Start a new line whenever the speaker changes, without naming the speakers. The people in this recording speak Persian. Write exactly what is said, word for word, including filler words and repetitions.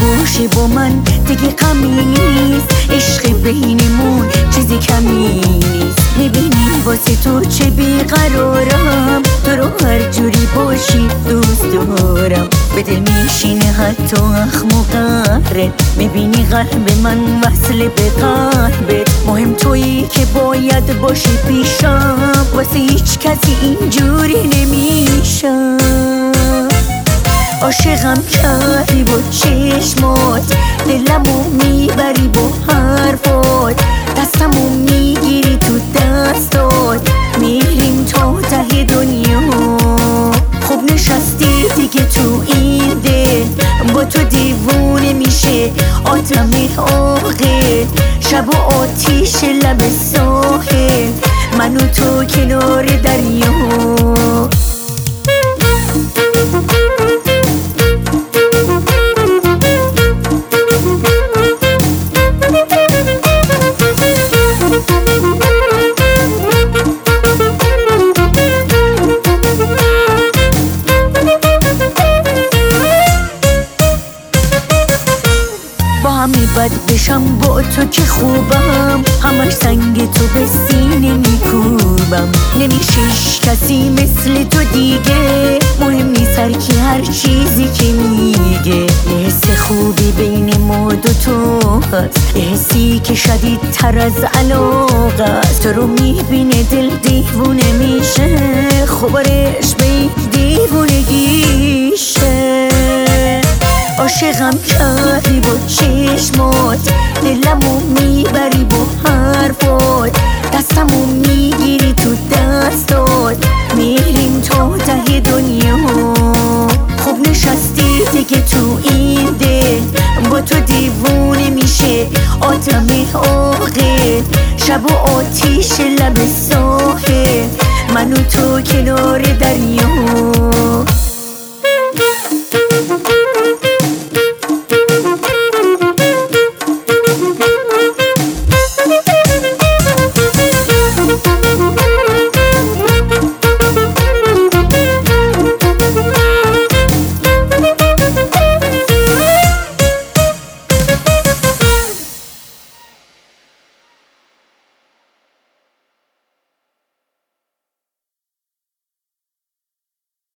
باشی با من دیگه غمی نیست، عشق بینمون چیزی کمی نیست. میبینی واسه تو چه بیقرارم، تو رو هر جوری باشی دوست دارم. به دل میشینه حتی اخم و قهرت، میبینی قلب من وصل به قلبت. مهم تویی که باید باشی پیشم، واسه هیچ کسی اینجوری نمیشم. عاشقم کردی با چشمات، دلمو میبری با حرفات، دستمو میگیری تو دستات، میریم تا ته دنیا. خوب نشستی دیگه تو این دل، با تو دیوونه میشه آدم عاقل. شب و آتیش لب ساحل، من و تو کنار دریا. با همی بد بشم با تو که خوبم، همش سنگ تو به سینه میکوبم. نمیشش کسی مثل تو دیگه، مهم نیست هر کی هر چیزی که میگه. یه حس خوبی بین ما دوتا هست، یه حسی که شدید تر از علاقه است. تو رو میبینه دل دیوونه میشه، خبرش به این دیوونگیشه. عاشقم کردی با چشمات، دلمو میبری با حرفات، دستمو میگیری تو دستات، میریم تا ته دنیا. خوب نشستی دیگه تو این دل، با تو دیوونه میشه آدم عاقل. شب و آتیش لب ساحل، من و تو کنار دریا.